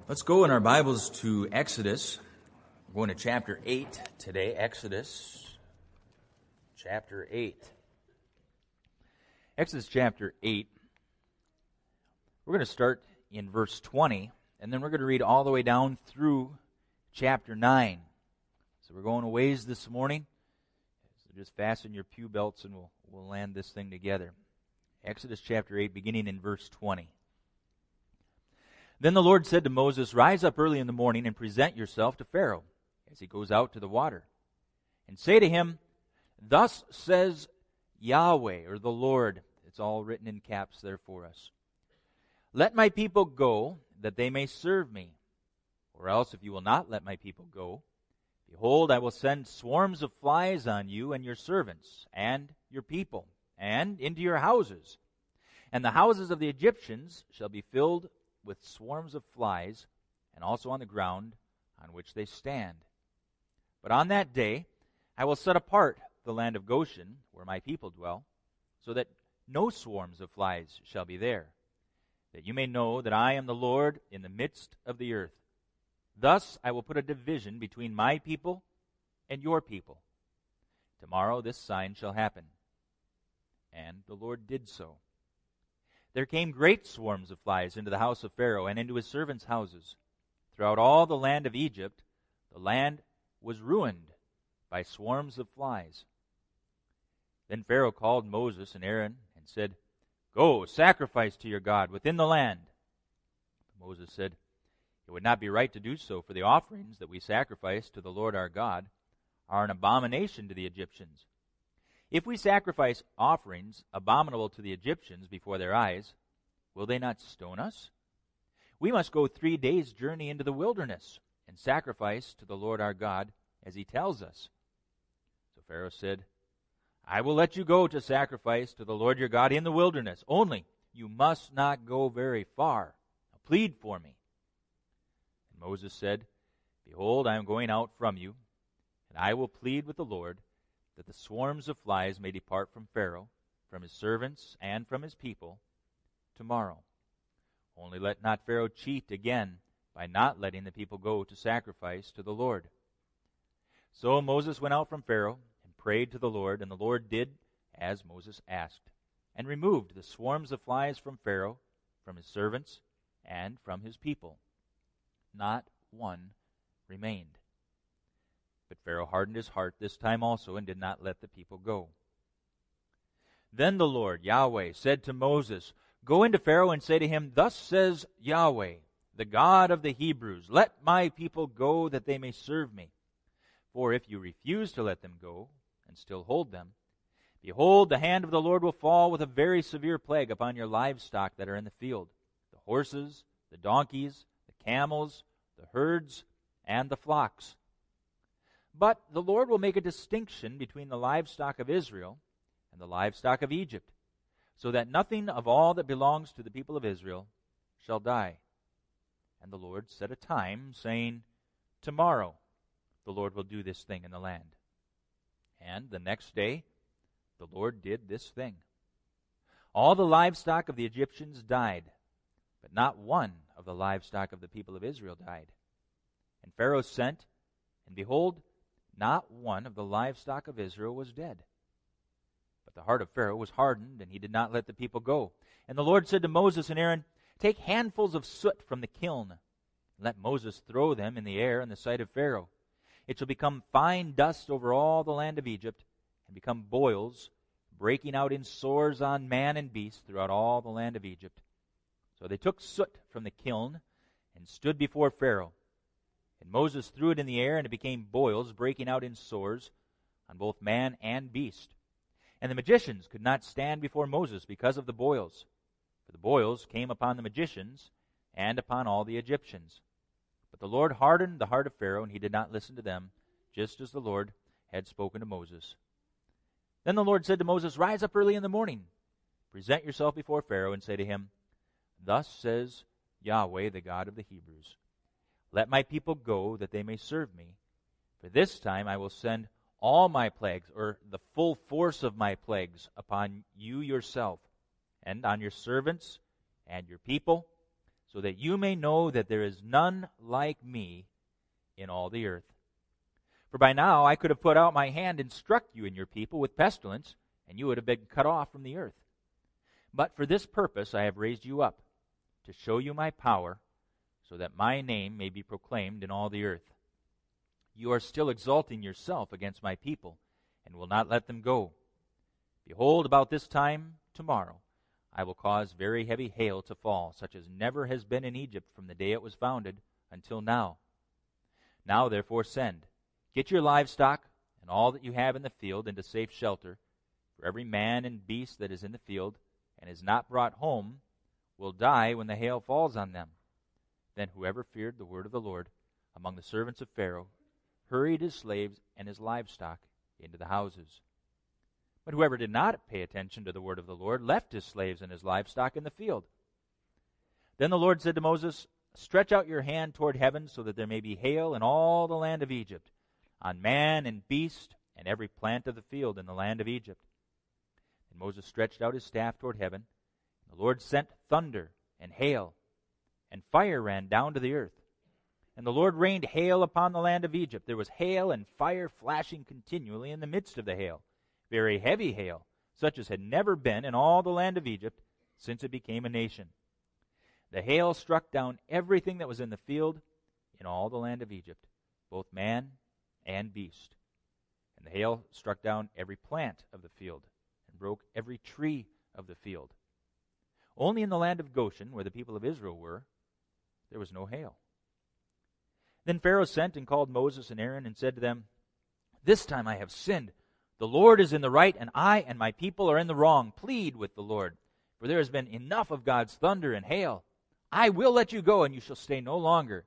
Let's go in our Bibles to Exodus. We're going to chapter 8 today. Exodus chapter 8. Exodus chapter 8. We're going to start in verse 20, and then we're going to read all the way down through chapter 9. So we're going a ways this morning. So just fasten your pew belts and we'll land this thing together. Exodus chapter 8, beginning in verse 20. Then the Lord said to Moses, "Rise up early in the morning and present yourself to Pharaoh as he goes out to the water. And say to him, 'Thus says Yahweh,'" or the Lord. It's all written in caps there for us. "Let my people go, that they may serve me. Or else, if you will not let my people go, behold, I will send swarms of flies on you and your servants and your people, and into your houses. And the houses of the Egyptians shall be filled with swarms of flies, and also on the ground on which they stand. But on that day I will set apart the land of Goshen, where my people dwell, so that no swarms of flies shall be there, that you may know that I am the Lord in the midst of the earth. Thus I will put a division between my people and your people. Tomorrow this sign shall happen." And the Lord did so. There came great swarms of flies into the house of Pharaoh and into his servants' houses. Throughout all the land of Egypt, the land was ruined by swarms of flies. Then Pharaoh called Moses and Aaron and said, "Go, sacrifice to your God within the land." But Moses said, "It would not be right to do so, for the offerings that we sacrifice to the Lord our God are an abomination to the Egyptians. If we sacrifice offerings abominable to the Egyptians before their eyes, will they not stone us? We must go 3 days' journey into the wilderness and sacrifice to the Lord our God as he tells us." So Pharaoh said, "I will let you go to sacrifice to the Lord your God in the wilderness. Only you must not go very far. Now plead for me." And Moses said, "Behold, I am going out from you, and I will plead with the Lord that the swarms of flies may depart from Pharaoh, from his servants, and from his people tomorrow. Only let not Pharaoh cheat again by not letting the people go to sacrifice to the Lord." So Moses went out from Pharaoh and prayed to the Lord, and the Lord did as Moses asked, and removed the swarms of flies from Pharaoh, from his servants, and from his people. Not one remained. But Pharaoh hardened his heart this time also, and did not let the people go. Then the Lord, Yahweh, said to Moses, "Go into Pharaoh and say to him, 'Thus says Yahweh, the God of the Hebrews, let my people go, that they may serve me. For if you refuse to let them go, and still hold them, behold, the hand of the Lord will fall with a very severe plague upon your livestock that are in the field, the horses, the donkeys, the camels, the herds, and the flocks. But the Lord will make a distinction between the livestock of Israel and the livestock of Egypt, so that nothing of all that belongs to the people of Israel shall die.' And the Lord set a time, saying, 'Tomorrow the Lord will do this thing in the land.' And the next day the Lord did this thing. All the livestock of the Egyptians died, but not one of the livestock of the people of Israel died. And Pharaoh sent, and behold, not one of the livestock of Israel was dead. But the heart of Pharaoh was hardened, and he did not let the people go. And the Lord said to Moses and Aaron, 'Take handfuls of soot from the kiln, and let Moses throw them in the air in the sight of Pharaoh. It shall become fine dust over all the land of Egypt, and become boils, breaking out in sores on man and beast throughout all the land of Egypt.' So they took soot from the kiln, and stood before Pharaoh. And Moses threw it in the air, and it became boils, breaking out in sores on both man and beast. And the magicians could not stand before Moses because of the boils. For the boils came upon the magicians and upon all the Egyptians. But the Lord hardened the heart of Pharaoh, and he did not listen to them, just as the Lord had spoken to Moses. Then the Lord said to Moses, 'Rise up early in the morning, present yourself before Pharaoh, and say to him, Thus says Yahweh, the God of the Hebrews, let my people go, that they may serve me. For this time I will send all my plagues, or the full force of my plagues, upon you yourself, and on your servants and your people, so that you may know that there is none like me in all the earth. For by now I could have put out my hand and struck you and your people with pestilence, and you would have been cut off from the earth. But for this purpose I have raised you up, to show you my power, so that my name may be proclaimed in all the earth. You are still exalting yourself against my people, and will not let them go. Behold, about this time tomorrow I will cause very heavy hail to fall, such as never has been in Egypt from the day it was founded until now. Now therefore send, get your livestock and all that you have in the field into safe shelter, for every man and beast that is in the field and is not brought home will die when the hail falls on them. Then whoever feared the word of the Lord among the servants of Pharaoh hurried his slaves and his livestock into the houses. But whoever did not pay attention to the word of the Lord left his slaves and his livestock in the field. Then the Lord said to Moses, stretch out your hand toward heaven so that there may be hail in all the land of Egypt, on man and beast and every plant of the field in the land of Egypt. And Moses stretched out his staff toward heaven. And the Lord sent thunder and hail, and fire ran down to the earth. And the Lord rained hail upon the land of Egypt. There was hail and fire flashing continually in the midst of the hail, very heavy hail, such as had never been in all the land of Egypt since it became a nation. The hail struck down everything that was in the field in all the land of Egypt, both man and beast. And the hail struck down every plant of the field and broke every tree of the field. Only in the land of Goshen, where the people of Israel were, there was no hail. Then Pharaoh sent and called Moses and Aaron and said to them, this time I have sinned. The Lord is in the right, and I and my people are in the wrong. Plead with the Lord, for there has been enough of God's thunder and hail. I will let you go, and you shall stay no longer.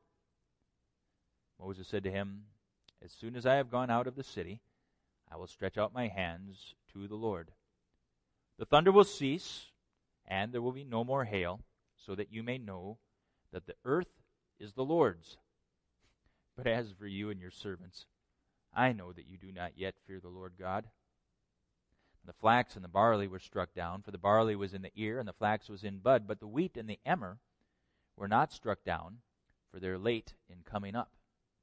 Moses said to him, as soon as I have gone out of the city, I will stretch out my hands to the Lord. The thunder will cease, and there will be no more hail, so that you may know that the earth is the Lord's. But as for you and your servants, I know that you do not yet fear the Lord God. And the flax and the barley were struck down, for the barley was in the ear, and the flax was in bud, but the wheat and the emmer were not struck down, for they're late in coming up.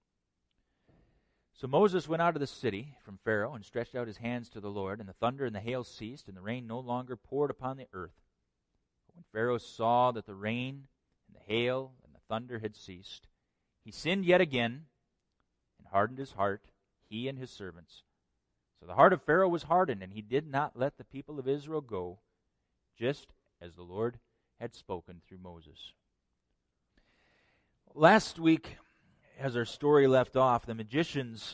So Moses went out of the city from Pharaoh and stretched out his hands to the Lord, and the thunder and the hail ceased, and the rain no longer poured upon the earth. But when Pharaoh saw that the rain and the hail and the thunder had ceased, he sinned yet again and hardened his heart, he and his servants. So the heart of Pharaoh was hardened, and he did not let the people of Israel go, just as the Lord had spoken through Moses. Last week, as our story left off, the magicians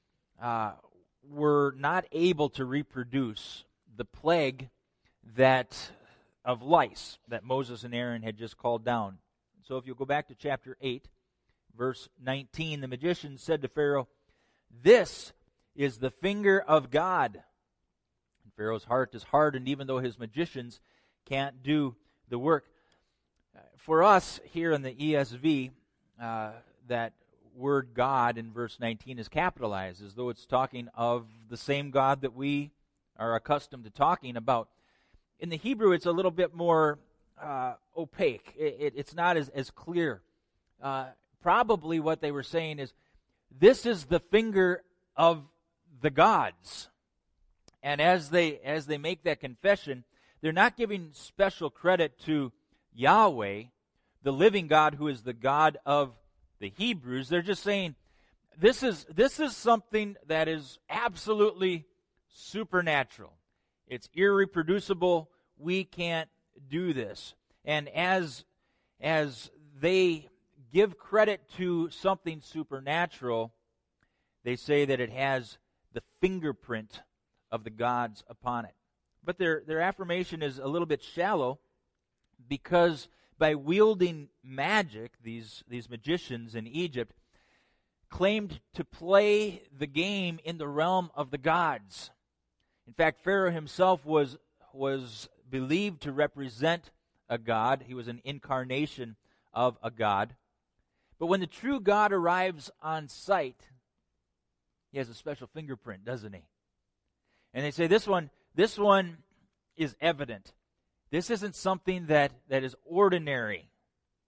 were not able to reproduce the plague of lice that Moses and Aaron had just called down. So if you go back to chapter 8, verse 19, the magicians said to Pharaoh, this is the finger of God. And Pharaoh's heart is hardened, even though his magicians can't do the work. For us here in the ESV, that word God in verse 19 is capitalized, as though it's talking of the same God that we are accustomed to talking about. In the Hebrew, it's a little bit more opaque. It's not as clear. Probably what they were saying is, this is the finger of the gods. And as they make that confession, they're not giving special credit to Yahweh, the living God who is the God of the Hebrews. They're just saying, this is something that is absolutely supernatural. It's irreproducible. We can't do this. And as they give credit to something supernatural, they say that it has the fingerprint of the gods upon it. But their affirmation is a little bit shallow, because by wielding magic, these magicians in Egypt claimed to play the game in the realm of the gods. In fact, Pharaoh himself was believed to represent a god. He was an incarnation of a god. But when the true God arrives on site, he has a special fingerprint, doesn't he? And they say this one is evident. This isn't something that is ordinary.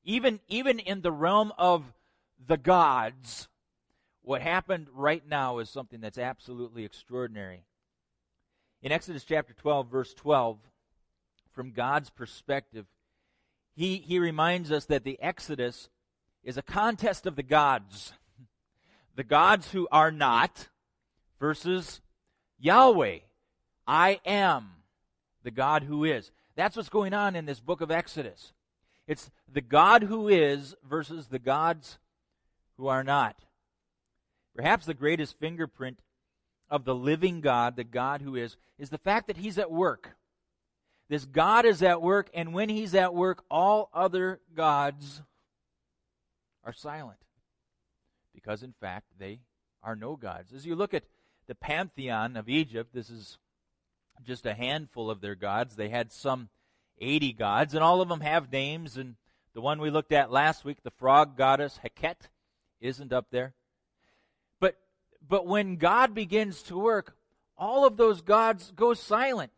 Even in the realm of the gods, what happened right now is something that's absolutely extraordinary. In Exodus chapter 12, verse 12, from God's perspective, he reminds us that the Exodus is a contest of the gods. The gods who are not versus Yahweh. I am the God who is. That's what's going on in this book of Exodus. It's the God who is versus the gods who are not. Perhaps the greatest fingerprint of the living God, the God who is the fact that He's at work. This God is at work, and when He's at work, all other gods are silent. Because, in fact, they are no gods. As you look at the pantheon of Egypt, this is just a handful of their gods. They had some 80 gods, and all of them have names. And the one we looked at last week, the frog goddess Heket, isn't up there. But when God begins to work, all of those gods go silent.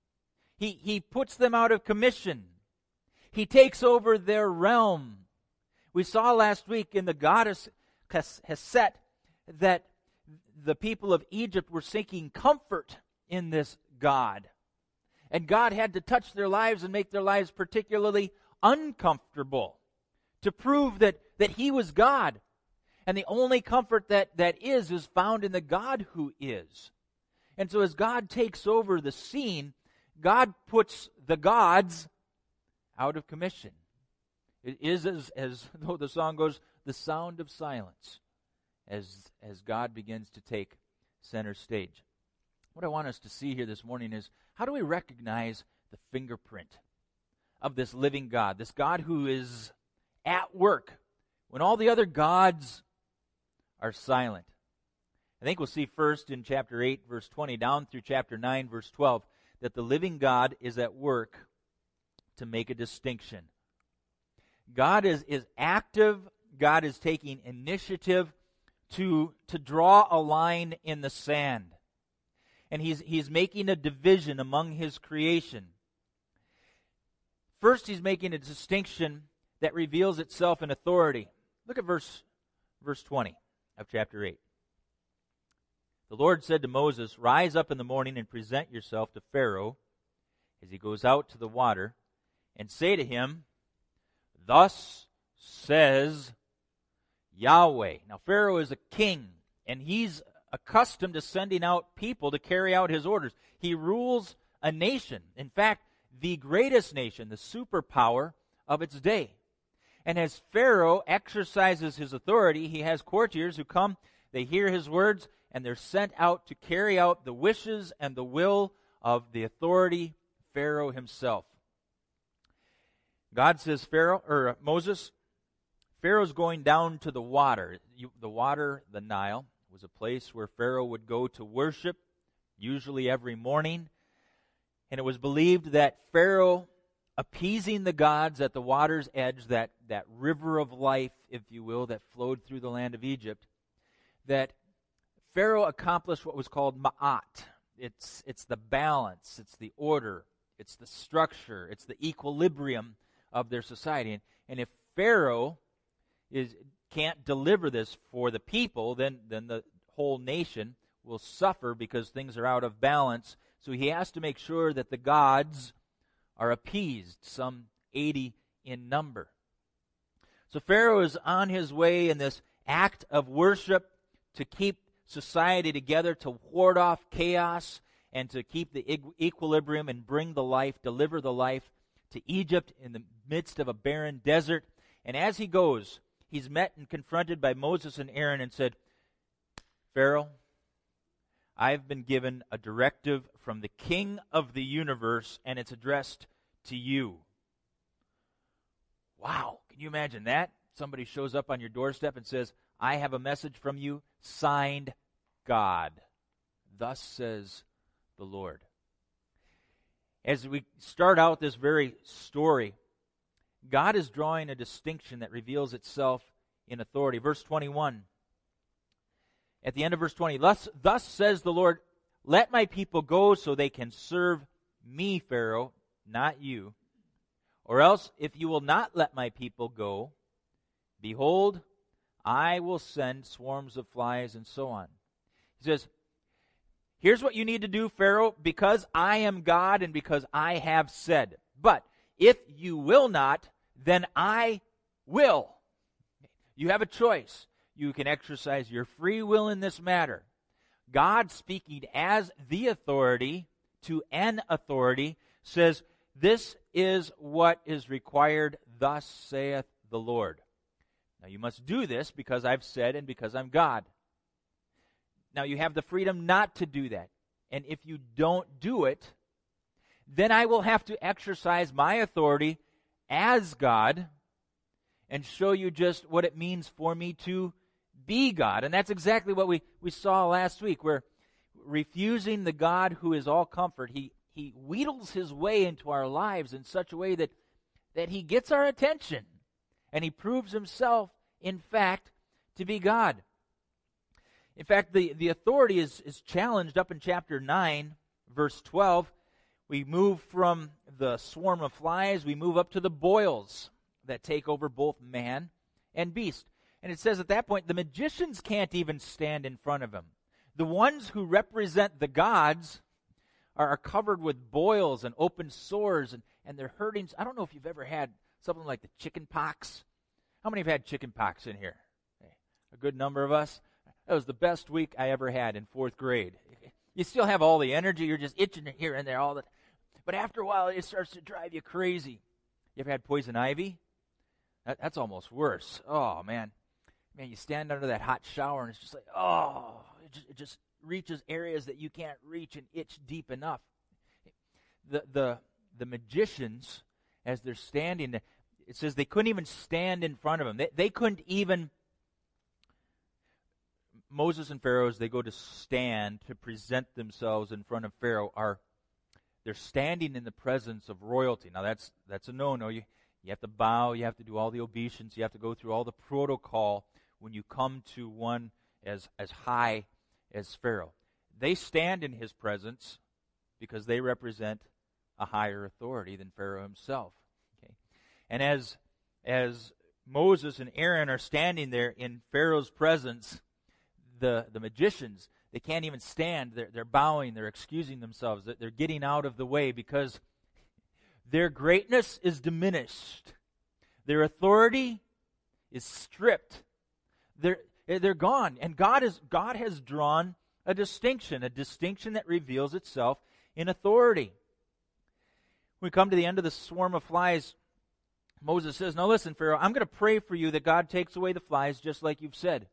He puts them out of commission. He takes over their realm. We saw last week in the goddess Hesed that the people of Egypt were seeking comfort in this God. And God had to touch their lives and make their lives particularly uncomfortable to prove that He was God. And the only comfort that is found in the God who is. And so as God takes over the scene, God puts the gods out of commission. It is, as though the song goes, the sound of silence as God begins to take center stage. What I want us to see here this morning is, how do we recognize the fingerprint of this living God, this God who is at work when all the other gods are silent? I think we'll see first in chapter 8, verse 20, down through chapter 9, verse 12, that the living God is at work to make a distinction. God is active. God is taking initiative to draw a line in the sand. And he's making a division among His creation. First, He's making a distinction that reveals itself in authority. Look at verse 20 of chapter 8. The Lord said to Moses, "Rise up in the morning and present yourself to Pharaoh as he goes out to the water, and say to him, 'Thus says Yahweh.'" Now Pharaoh is a king, and he's accustomed to sending out people to carry out his orders. He rules a nation. In fact, the greatest nation, the superpower of its day. And as Pharaoh exercises his authority, he has courtiers who come, they hear his words, and they're sent out to carry out the wishes and the will of the authority, Pharaoh himself. God says, Moses, Pharaoh's going down to the water. The water, the Nile, was a place where Pharaoh would go to worship, usually every morning. And it was believed that Pharaoh, appeasing the gods at the water's edge, that river of life, if you will, that flowed through the land of Egypt, that Pharaoh accomplished what was called ma'at. It's the balance, it's the order, it's the structure, it's the equilibrium of their society. And if Pharaoh can't deliver this for the people, then the whole nation will suffer because things are out of balance. So he has to make sure that the gods are appeased, some 80 in number. So Pharaoh is on his way in this act of worship to keep society together, to ward off chaos, and to keep the equilibrium and bring the life, deliver the life to Egypt in the midst of a barren desert. And as he goes, he's met and confronted by Moses and Aaron and said, "Pharaoh, I've been given a directive from the King of the universe, and it's addressed to you." Wow, can you imagine that? Somebody shows up on your doorstep and says, "I have a message from you, signed God. Thus says the Lord." As we start out this very story, God is drawing a distinction that reveals itself in authority. Verse 21. At the end of verse 20, thus says the Lord, "Let my people go so they can serve me, Pharaoh, not you. Or else, if you will not let my people go, behold, I will send swarms of flies, and so on. He says, here's what you need to do, Pharaoh, because I am God and because I have said. But if you will not, then I will. You have a choice. You can exercise your free will in this matter. God, speaking as the authority to an authority, says, this is what is required, thus saith the Lord. Now you must do this because I've said and because I'm God. Now you have the freedom not to do that. And if you don't do it, then I will have to exercise my authority as God and show you just what it means for me to be God. And that's exactly what we saw last week, where refusing the God who is all comfort, he wheedles his way into our lives in such a way that he gets our attention. And he proves himself, in fact, to be God. In fact, the authority is challenged up in chapter 9, verse 12. We move from the swarm of flies, we move up to the boils that take over both man and beast. And it says at that point, the magicians can't even stand in front of him. The ones who represent the gods are covered with boils and open sores, and they're hurting. I don't know if you've ever had something like the chicken pox. How many have had chicken pox in here? A good number of us. That was the best week I ever had in 4th grade. You still have all the energy. You're just itching here and there. But after a while, it starts to drive you crazy. You ever had poison ivy? That's almost worse. Oh, man. Man, you stand under that hot shower, and it's just like, oh, it just reaches areas that you can't reach and itch deep enough. The magicians, as they're standing, it says they couldn't even stand in front of him. They couldn't even, Moses and Pharaoh, as they go to stand to present themselves in front of Pharaoh, they're standing in the presence of royalty. Now that's a no-no. You have to bow, you have to do all the obeisance, you have to go through all the protocol when you come to one as high as Pharaoh. They stand in his presence because they represent a higher authority than Pharaoh himself. Okay? And as Moses and Aaron are standing there in Pharaoh's presence, the magicians, they can't even stand. They're bowing, they're excusing themselves, they're getting out of the way because their greatness is diminished. Their authority is stripped. They're gone. And God has drawn a distinction that reveals itself in authority. When we come to the end of the swarm of flies, Moses says, now listen, Pharaoh, I'm going to pray for you that God takes away the flies just like you've said.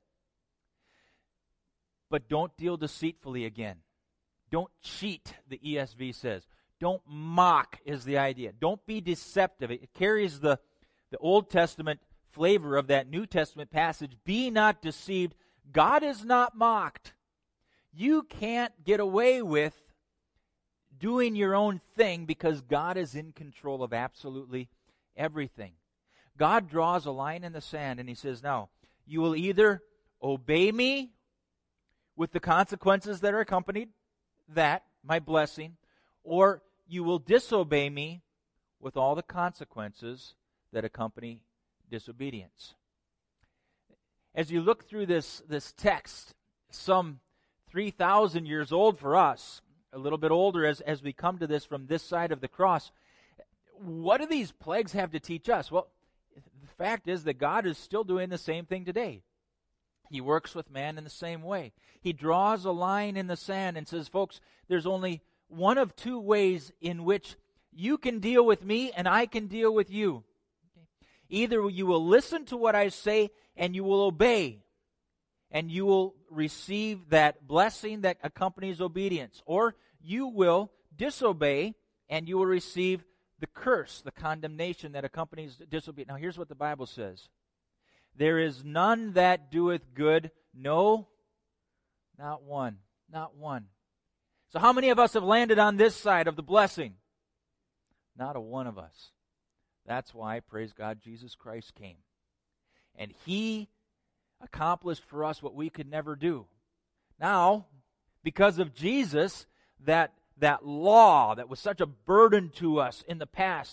But don't deal deceitfully again. Don't cheat, the ESV says. Don't mock is the idea. Don't be deceptive. It carries the Old Testament flavor of that New Testament passage. Be not deceived. God is not mocked. You can't get away with doing your own thing because God is in control of absolutely everything. God draws a line in the sand and he says, now, you will either obey me with the consequences that are accompanied that, my blessing, or you will disobey me with all the consequences that accompany disobedience. As you look through this text, some 3,000 years old for us, a little bit older as we come to this from this side of the cross, what do these plagues have to teach us? Well, the fact is that God is still doing the same thing today. He works with man in the same way. He draws a line in the sand and says, folks, there's only one of two ways in which you can deal with me and I can deal with you. Either you will listen to what I say and you will obey, and you will receive that blessing that accompanies obedience, or you will disobey and you will receive the curse, the condemnation that accompanies disobedience. Now here's what the Bible says. There is none that doeth good, no, not one, not one. So how many of us have landed on this side of the blessing? Not a one of us. That's why, praise God, Jesus Christ came. And He accomplished for us what we could never do. Now, because of Jesus, that law that was such a burden to us in the past,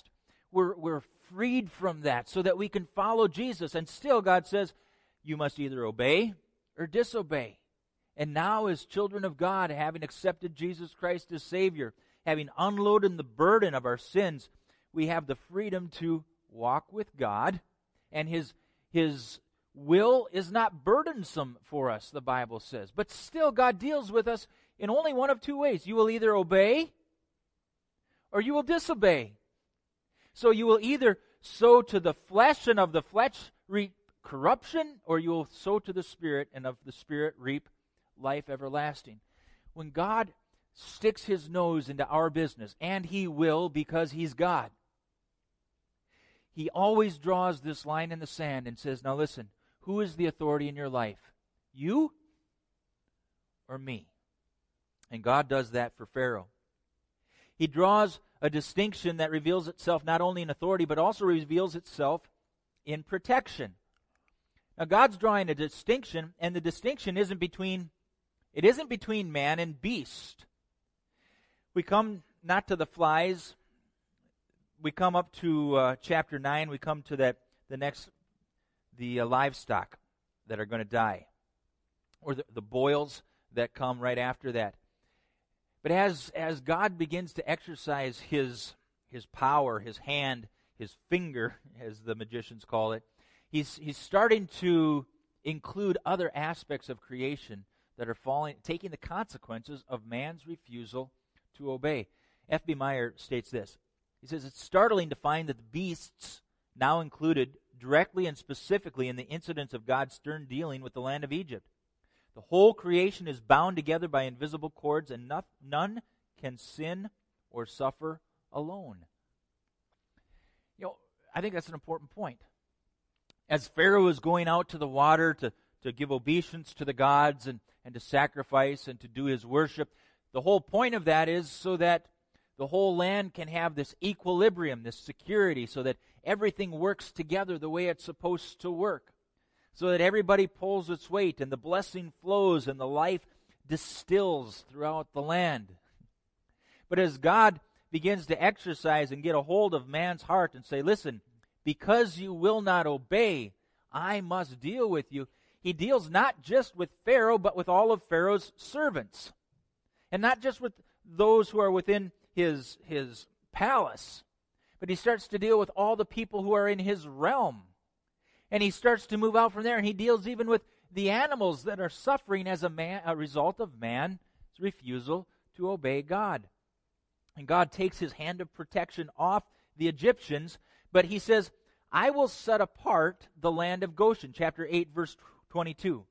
we're freed from that so that we can follow Jesus. And still God says, you must either obey or disobey. And now as children of God, having accepted Jesus Christ as Savior, having unloaded the burden of our sins, we have the freedom to walk with God, and His will is not burdensome for us, the Bible says. But still, God deals with us in only one of two ways. You will either obey or you will disobey. So you will either sow to the flesh, and of the flesh reap corruption, or you will sow to the Spirit, and of the Spirit reap life everlasting. When God sticks His nose into our business, and He will because He's God, He always draws this line in the sand and says, now listen, who is the authority in your life? You or me? And God does that for Pharaoh. He draws a distinction that reveals itself not only in authority, but also reveals itself in protection. Now God's drawing a distinction, and the distinction isn't between man and beast. We come not to the flies. We come up to chapter 9. We come to the livestock that are going to die, or the boils that come right after that. But as God begins to exercise His power, His hand, His finger, as the magicians call it, He's starting to include other aspects of creation that are taking the consequences of man's refusal to obey. F.B. Meyer states this. He says, it's startling to find that the beasts now included directly and specifically in the incidents of God's stern dealing with the land of Egypt. The whole creation is bound together by invisible cords, and none can sin or suffer alone. I think that's an important point. As Pharaoh is going out to the water to give obeisance to the gods and to sacrifice and to do his worship, the whole point of that is so that the whole land can have this equilibrium, this security, so that everything works together the way it's supposed to work, so that everybody pulls its weight and the blessing flows and the life distills throughout the land. But as God begins to exercise and get a hold of man's heart and say, listen, because you will not obey, I must deal with you. He deals not just with Pharaoh, but with all of Pharaoh's servants. And not just with those who are within his palace, but he starts to deal with all the people who are in his realm. And he starts to move out from there, and he deals even with the animals that are suffering as a result of man's refusal to obey God. And God takes his hand of protection off the Egyptians, but he says, I will set apart the land of Goshen. Chapter 8, verse 22.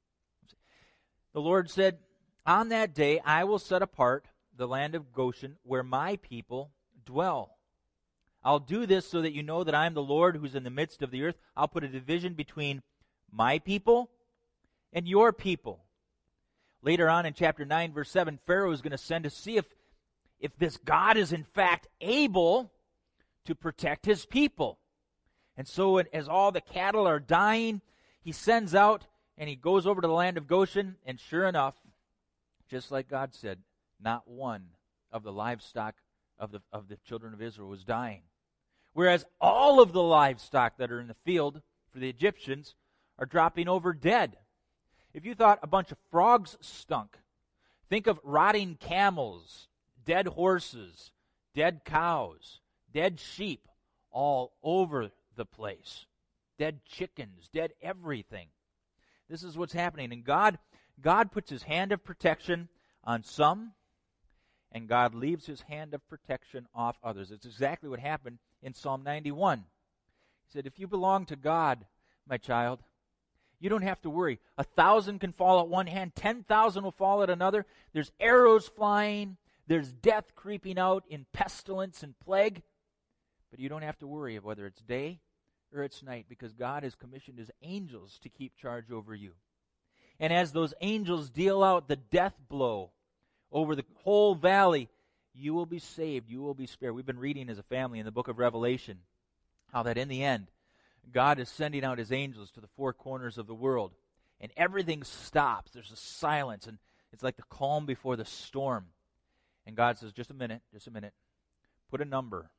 The Lord said, on that day I will set apart the land of Goshen where my people dwell. I'll do this so that you know that I am the Lord who's in the midst of the earth. I'll put a division between my people and your people. Later on in chapter 9, verse 7, Pharaoh is going to send to see if this God is in fact able to protect his people. And so as all the cattle are dying, he sends out and he goes over to the land of Goshen, and sure enough, just like God said, not one of the livestock of the children of Israel was dying. Whereas all of the livestock that are in the field for the Egyptians are dropping over dead. If you thought a bunch of frogs stunk, think of rotting camels, dead horses, dead cows, dead sheep all over the place. Dead chickens, dead everything. This is what's happening. And God puts his hand of protection on some, and God leaves his hand of protection off others. It's exactly what happened in Psalm 91. He said, if you belong to God, my child, you don't have to worry. 1,000 can fall at one hand, 10,000 will fall at another. There's arrows flying. There's death creeping out in pestilence and plague. But you don't have to worry of whether it's day or it's night, because God has commissioned his angels to keep charge over you. And as those angels deal out the death blow over the whole valley, you will be saved, you will be spared. We've been reading as a family in the book of Revelation how that in the end, God is sending out his angels to the four corners of the world, and everything stops. There's a silence, and it's like the calm before the storm. And God says, just a minute, put a number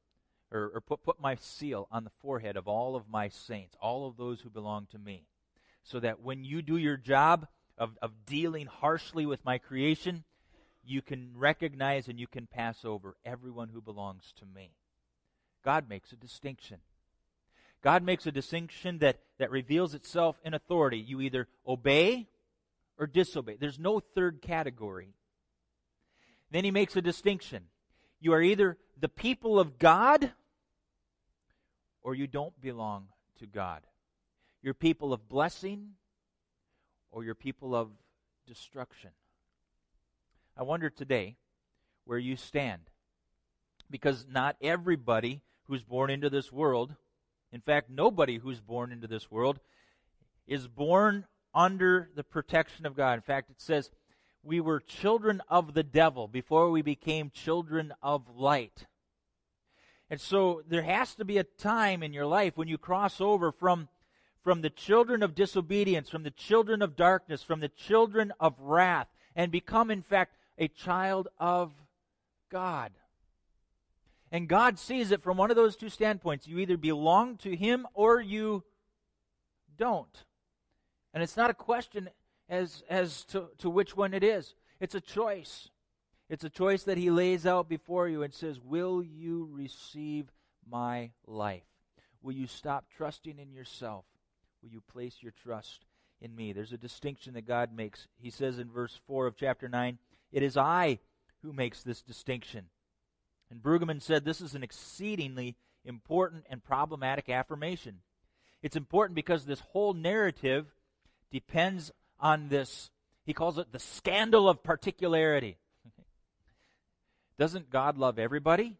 or put my seal on the forehead of all of my saints, all of those who belong to me, so that when you do your job of dealing harshly with my creation, you can recognize and you can pass over everyone who belongs to me. God makes a distinction. God makes a distinction that reveals itself in authority. You either obey or disobey. There's no third category. Then he makes a distinction. You are either the people of God or you don't belong to God. You're people of blessing or you're people of destruction. I wonder today where you stand. Because not everybody who's born into this world, in fact, nobody who's born into this world, is born under the protection of God. In fact, it says, we were children of the devil before we became children of light. And so there has to be a time in your life when you cross over from the children of disobedience, from the children of darkness, from the children of wrath, and become, in fact, a child of God. And God sees it from one of those two standpoints. You either belong to Him or you don't. And it's not a question as to which one it is. It's a choice. It's a choice that He lays out before you and says, will you receive my life? Will you stop trusting in yourself? Will you place your trust in me? There's a distinction that God makes. He says in verse 4 of chapter 9, it is I who makes this distinction. And Brueggemann said this is an exceedingly important and problematic affirmation. It's important because this whole narrative depends on this, he calls it the scandal of particularity. Doesn't God love everybody?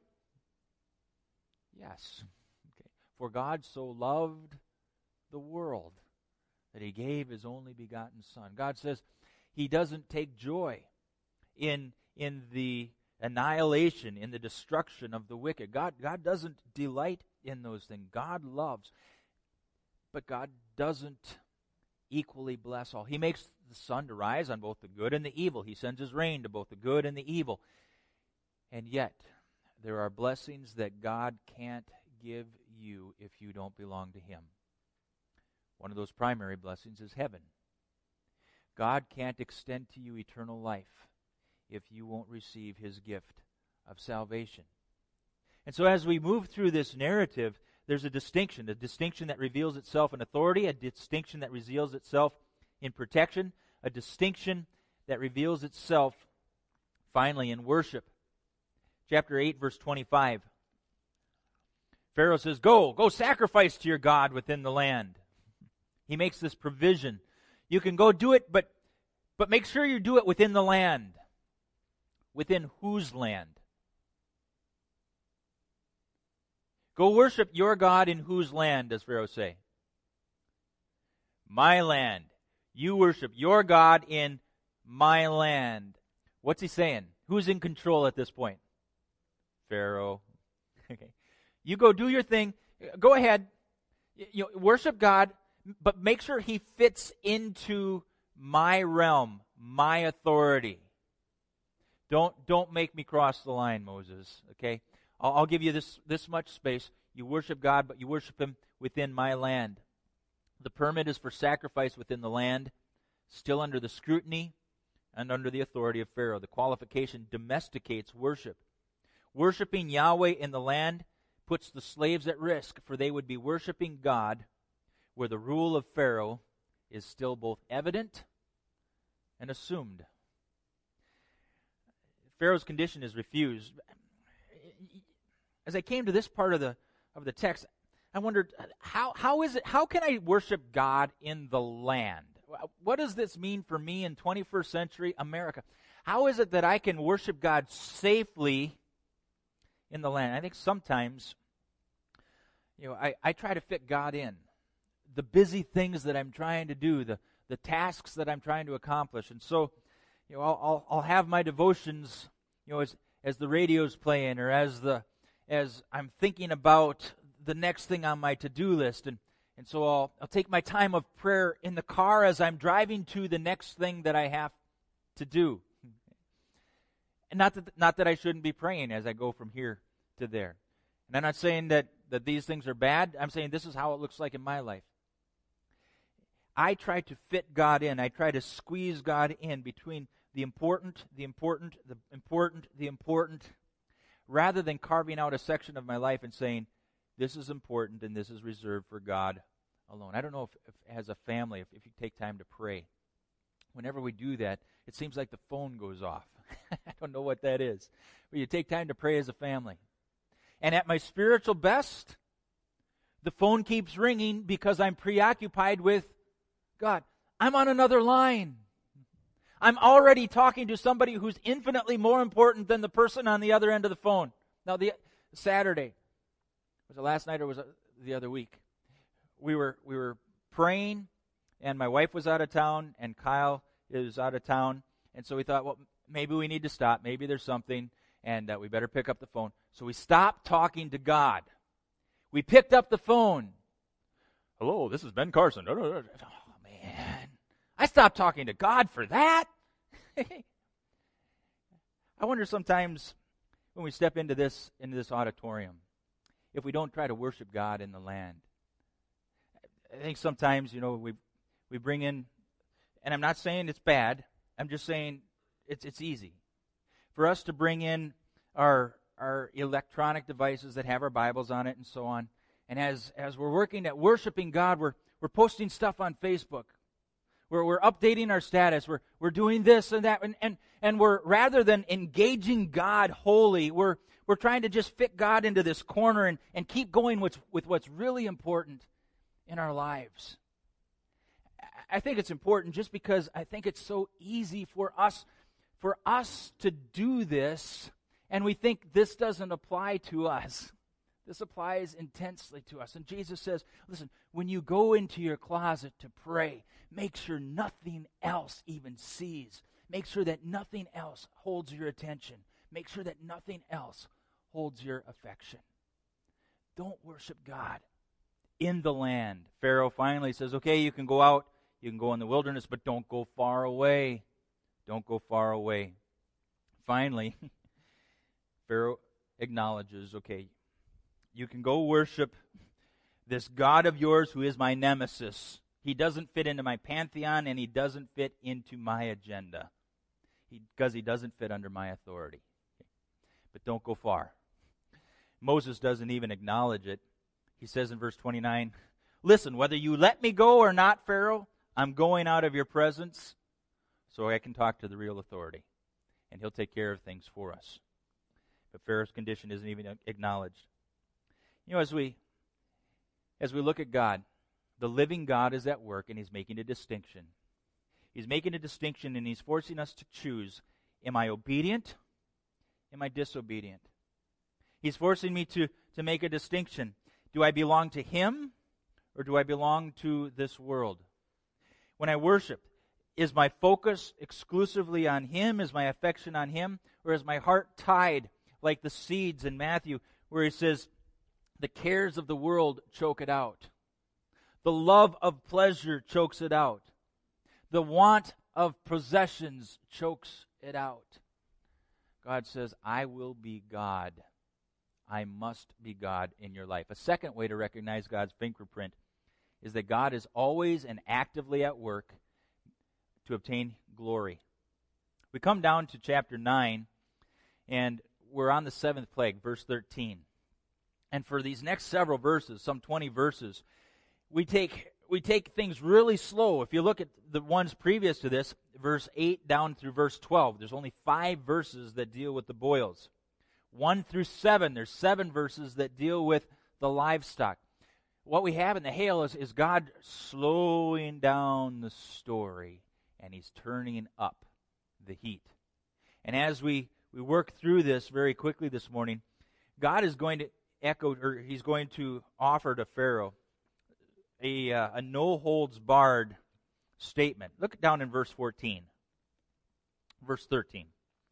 Yes. Okay. For God so loved the world that He gave His only begotten Son. God says He doesn't take joy in the annihilation, in the destruction of the wicked. God doesn't delight in those things. God loves. But God doesn't equally bless all. He makes the sun to rise on both the good and the evil. He sends His rain to both the good and the evil. And yet, there are blessings that God can't give you if you don't belong to Him. One of those primary blessings is heaven. God can't extend to you eternal life if you won't receive His gift of salvation. And so as we move through this narrative, there's a distinction that reveals itself in authority, a distinction that reveals itself in protection, a distinction that reveals itself finally in worship. Chapter 8, verse 25. Pharaoh says, go sacrifice to your God within the land. He makes this provision. You can go do it, but make sure you do it within the land. Within whose land? Go worship your God in whose land, does Pharaoh say? My land. You worship your God in my land. What's he saying? Who's in control at this point? Pharaoh. Okay. You go do your thing. Go ahead. Worship God, but make sure He fits into my realm, my authority. Don't make me cross the line, Moses. Okay? I'll give you this much space. You worship God, but you worship Him within my land. The permit is for sacrifice within the land, still under the scrutiny and under the authority of Pharaoh. The qualification domesticates worship. Worshiping Yahweh in the land puts the slaves at risk, for they would be worshiping God where the rule of Pharaoh is still both evident and assumed. Pharaoh's condition is refused. As I came to this part of the text, I wondered, how can I worship God in the land? What does this mean for me in 21st century America? How is it that I can worship God safely in the land? I think sometimes, I try to fit God in. The busy things that I'm trying to do, the tasks that I'm trying to accomplish. And so, I'll have my devotions, as the radio's playing, or as I'm thinking about the next thing on my to-do list, and so I'll take my time of prayer in the car as I'm driving to the next thing that I have to do. And not that I shouldn't be praying as I go from here to there. And I'm not saying that these things are bad. I'm saying this is how it looks like in my life. I try to fit God in. I try to squeeze God in between the important, rather than carving out a section of my life and saying, this is important and this is reserved for God alone. I don't know if as a family, if you take time to pray, whenever we do that, it seems like the phone goes off. I don't know what that is. But you take time to pray as a family. And at my spiritual best, the phone keeps ringing because I'm preoccupied with God. I'm on another line. I'm already talking to somebody who's infinitely more important than the person on the other end of the phone. Now, the Saturday, was it last night or was it the other week? We were praying, and my wife was out of town, and Kyle is out of town, and so we thought, well, maybe we need to stop. Maybe there's something, and we better pick up the phone. So we stopped talking to God. We picked up the phone. Hello, this is Ben Carson. Oh, man. I stopped talking to God for that. I wonder sometimes when we step into this auditorium, if we don't try to worship God in the land. I think sometimes, we bring in, and I'm not saying it's bad, I'm just saying it's easy for us to bring in our electronic devices that have our Bibles on it and so on. And as we're working at worshiping God, we're posting stuff on Facebook. We're updating our status. We're doing this and that, and we're, rather than engaging God wholly, we're trying to just fit God into this corner and keep going with what's really important in our lives. I think it's important just because I think it's so easy for us to do this, and we think this doesn't apply to us. This applies intensely to us. And Jesus says, listen, when you go into your closet to pray, make sure nothing else even sees. Make sure that nothing else holds your attention. Make sure that nothing else holds your affection. Don't worship God in the land. Pharaoh finally says, okay, you can go out, you can go in the wilderness, but don't go far away. Don't go far away. Finally, Pharaoh acknowledges, okay, you can go worship this God of yours who is my nemesis. He doesn't fit into my pantheon, and he doesn't fit into my agenda because he doesn't fit under my authority. But don't go far. Moses doesn't even acknowledge it. He says in verse 29, listen, whether you let me go or not, Pharaoh, I'm going out of your presence so I can talk to the real authority, and he'll take care of things for us. But Pharaoh's condition isn't even acknowledged. As we look at God, the living God is at work, and he's making a distinction. He's making a distinction, and he's forcing us to choose, am I obedient? Am I disobedient? He's forcing me to make a distinction. Do I belong to him, or do I belong to this world? When I worship, is my focus exclusively on him? Is my affection on him? Or is my heart tied like the seeds in Matthew, where he says, the cares of the world choke it out. The love of pleasure chokes it out. The want of possessions chokes it out. God says, I will be God. I must be God in your life. A second way to recognize God's fingerprint is that God is always and actively at work to obtain glory. We come down to chapter 9, and we're on the seventh plague, verse 13. And for these next several verses, some 20 verses, we take things really slow. If you look at the ones previous to this, verse 8 down through verse 12, there's only 5 verses that deal with the boils. 1 through 7, there's 7 verses that deal with the livestock. What we have in the hail is God slowing down the story, and he's turning up the heat. And as we work through this very quickly this morning, God is going to he's going to offer to Pharaoh a no-holds-barred statement. Look down in verse 14. Verse 13.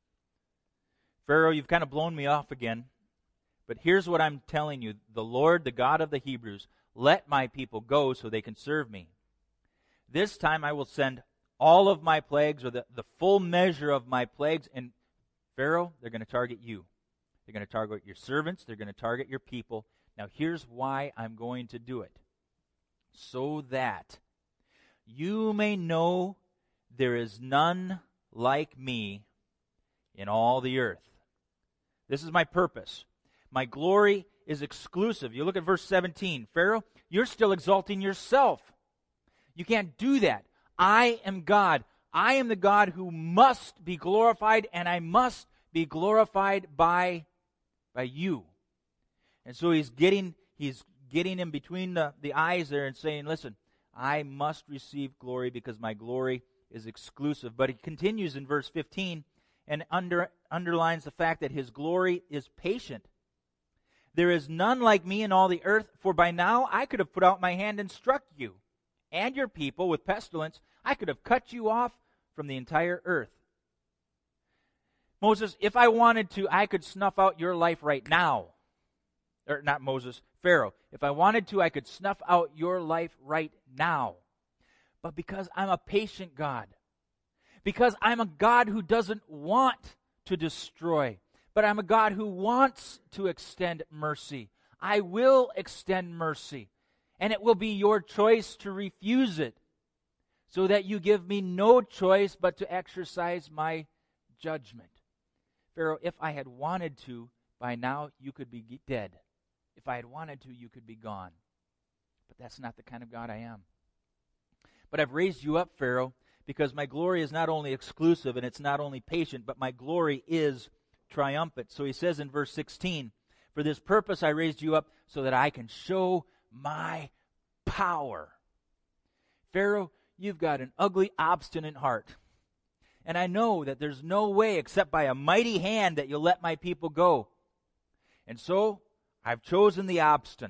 Pharaoh, you've kind of blown me off again, but here's what I'm telling you. The Lord, the God of the Hebrews, let my people go so they can serve me. This time I will send all of my plagues, or the full measure of my plagues, and Pharaoh, they're going to target you. They're going to target your servants. They're going to target your people. Now here's why I'm going to do it. So that you may know there is none like me in all the earth. This is my purpose. My glory is exclusive. You look at verse 17. Pharaoh, you're still exalting yourself. You can't do that. I am God. I am the God who must be glorified, and I must be glorified by you. And so he's getting him between the eyes there and saying, listen, I must receive glory because my glory is exclusive. But he continues in verse 15 and underlines the fact that his glory is patient. There is none like me in all the earth, for by now I could have put out my hand and struck you and your people with pestilence. I could have cut you off from the entire earth. Moses, if I wanted to, I could snuff out your life right now. Or not Moses, Pharaoh. If I wanted to, I could snuff out your life right now. But because I'm a patient God, because I'm a God who doesn't want to destroy, but I'm a God who wants to extend mercy, I will extend mercy. And it will be your choice to refuse it, so that you give me no choice but to exercise my judgment. Pharaoh, if I had wanted to, by now you could be dead. If I had wanted to, you could be gone. But that's not the kind of God I am. But I've raised you up, Pharaoh, because my glory is not only exclusive and it's not only patient, but my glory is triumphant. So he says in verse 16, for this purpose I raised you up so that I can show my power. Pharaoh, you've got an ugly, obstinate heart. And I know that there's no way except by a mighty hand that you'll let my people go. And so I've chosen the obstinate,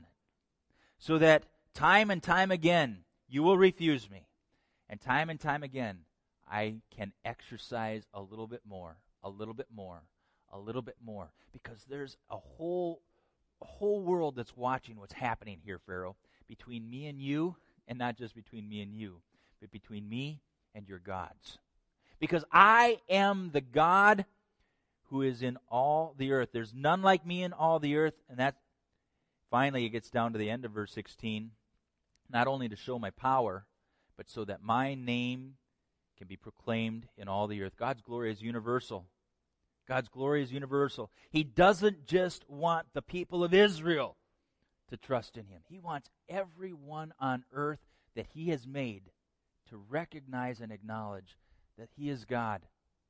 so that time and time again you will refuse me. And time again I can exercise a little bit more, a little bit more, a little bit more. Because there's a whole world that's watching what's happening here, Pharaoh, between me and you, and not just between me and you, but between me and your gods. Because I am the God who is in all the earth. There's none like me in all the earth. And that finally it gets down to the end of verse 16. Not only to show my power, but so that my name can be proclaimed in all the earth. God's glory is universal. God's glory is universal. He doesn't just want the people of Israel to trust in him. He wants everyone on earth that he has made to recognize and acknowledge that he is God.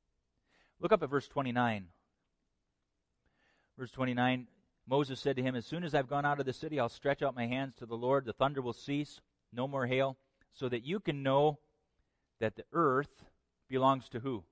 Look up at verse 29. Verse 29, Moses said to him, as soon as I've gone out of the city, I'll stretch out my hands to the Lord. The thunder will cease, no more hail, so that you can know that the earth belongs to who?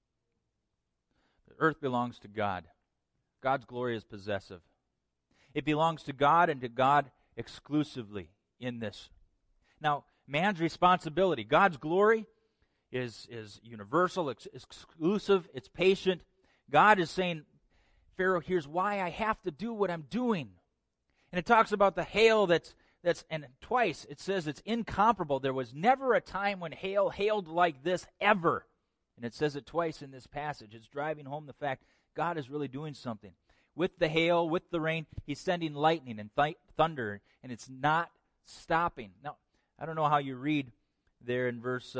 The earth belongs to God. God's glory is possessive. It belongs to God and to God exclusively in this. Now, man's responsibility, God's glory is universal, exclusive, it's patient. God is saying, Pharaoh, here's why I have to do what I'm doing. And it talks about the hail that's and twice it says it's incomparable. There was never a time when hail hailed like this ever. And it says it twice in this passage. It's driving home the fact God is really doing something. With the hail, with the rain, he's sending lightning and thunder, and it's not stopping. Now, I don't know how you read there in verse,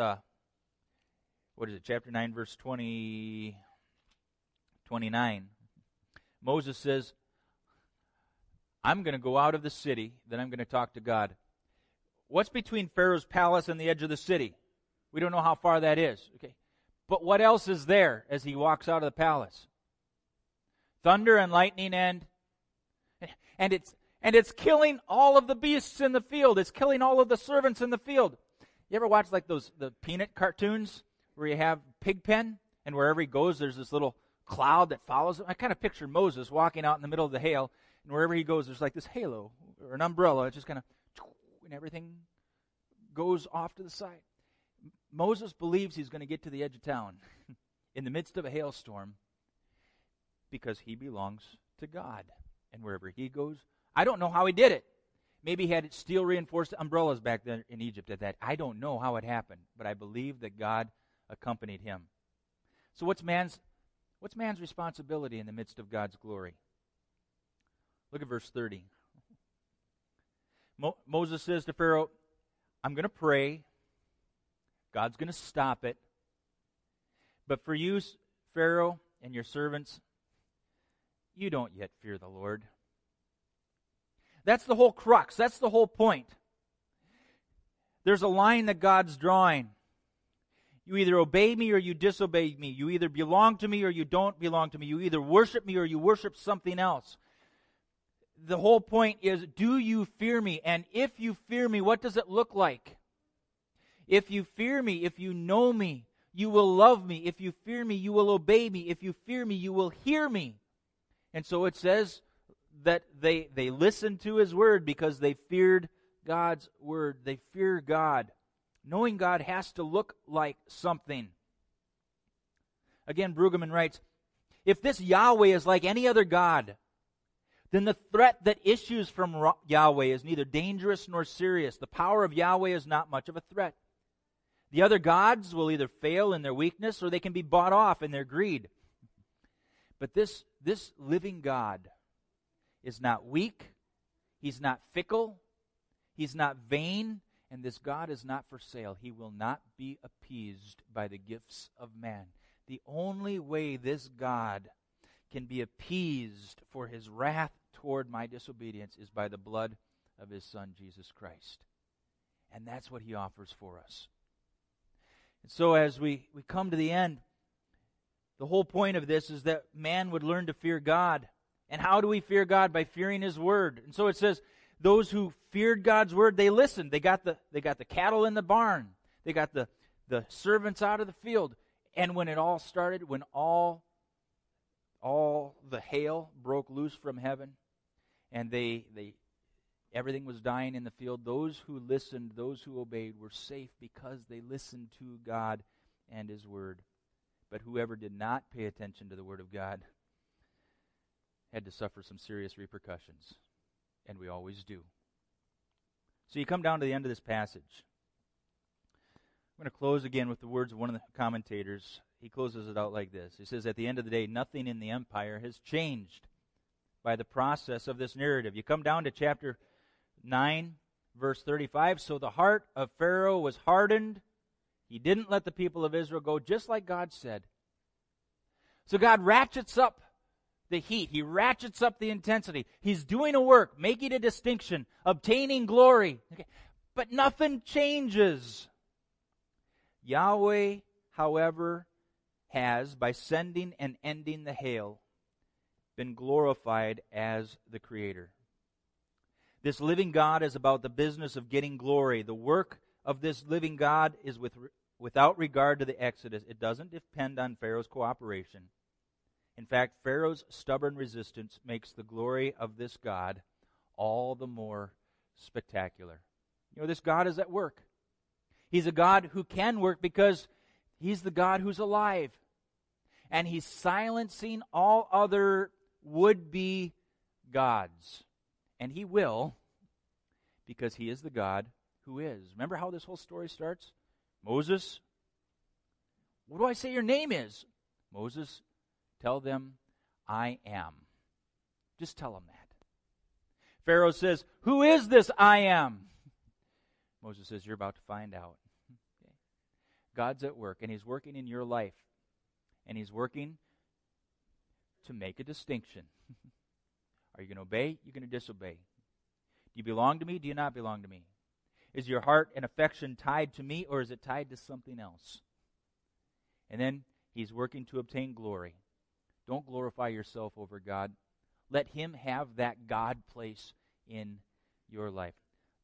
chapter 9, verse 29. Moses says, I'm going to go out of the city, then I'm going to talk to God. What's between Pharaoh's palace and the edge of the city? We don't know how far that is. Okay. But what else is there as he walks out of the palace? Thunder and lightning and it's killing all of the beasts in the field. It's killing all of the servants in the field. You ever watch like the Peanut cartoons where you have Pigpen and wherever he goes there's this little cloud that follows him? I kind of picture Moses walking out in the middle of the hail, and wherever he goes there's like this halo or an umbrella. It's just kind of, and everything goes off to the side. Moses believes he's going to get to the edge of town in the midst of a hailstorm because he belongs to God. And wherever he goes, I don't know how he did it. Maybe he had steel reinforced umbrellas back then in Egypt at that. I don't know how it happened, but I believe that God accompanied him. So what's man's responsibility in the midst of God's glory? Look at verse 30. Moses says to Pharaoh, I'm going to pray. God's going to stop it. But for you, Pharaoh, and your servants, you don't yet fear the Lord. That's the whole crux. That's the whole point. There's a line that God's drawing. You either obey me or you disobey me. You either belong to me or you don't belong to me. You either worship me or you worship something else. The whole point is, do you fear me? And if you fear me, what does it look like? If you fear me, if you know me, you will love me. If you fear me, you will obey me. If you fear me, you will hear me. And so it says that they listened to his word because they feared God's word. They fear God. Knowing God has to look like something. Again, Brueggemann writes, if this Yahweh is like any other God, then the threat that issues from Yahweh is neither dangerous nor serious. The power of Yahweh is not much of a threat. The other gods will either fail in their weakness or they can be bought off in their greed. But this living God is not weak. He's not fickle. He's not vain. And this God is not for sale. He will not be appeased by the gifts of man. The only way this God can be appeased for his wrath toward my disobedience is by the blood of his Son, Jesus Christ. And that's what he offers for us. And so as we come to the end, the whole point of this is that man would learn to fear God. And how do we fear God? By fearing his word. And so it says, those who feared God's word, they listened. They got the cattle in the barn. They got the servants out of the field. And when it all started, when all the hail broke loose from heaven, and everything was dying in the field, those who listened, those who obeyed, were safe because they listened to God and his word. But whoever did not pay attention to the word of God had to suffer some serious repercussions. And we always do. So you come down to the end of this passage. I'm going to close again with the words of one of the commentators. He closes it out like this. He says, at the end of the day, nothing in the empire has changed by the process of this narrative. You come down to chapter 9, verse 35. So the heart of Pharaoh was hardened. He didn't let the people of Israel go, just like God said. So God ratchets up the heat. He ratchets up the intensity. He's doing a work, making a distinction, obtaining glory. Okay. But nothing changes. Yahweh, however, has, by sending and ending the hail, been glorified as the Creator. This living God is about the business of getting glory. The work of this living God is without regard to the Exodus. It doesn't depend on Pharaoh's cooperation. In fact, Pharaoh's stubborn resistance makes the glory of this God all the more spectacular. You know, this God is at work. He's a God who can work because he's the God who's alive. And he's silencing all other would-be gods. And he will, because he is the God who is. Remember how this whole story starts? Moses, what do I say your name is? Moses, tell them, I am. Just tell them that. Pharaoh says, who is this I am? Moses says, you're about to find out. Okay. God's at work, and he's working in your life. And he's working to make a distinction. Are you going to obey? You're going to disobey. Do you belong to me? Do you not belong to me? Is your heart and affection tied to me, or is it tied to something else? And then he's working to obtain glory. Don't glorify yourself over God. Let him have that God place in your life.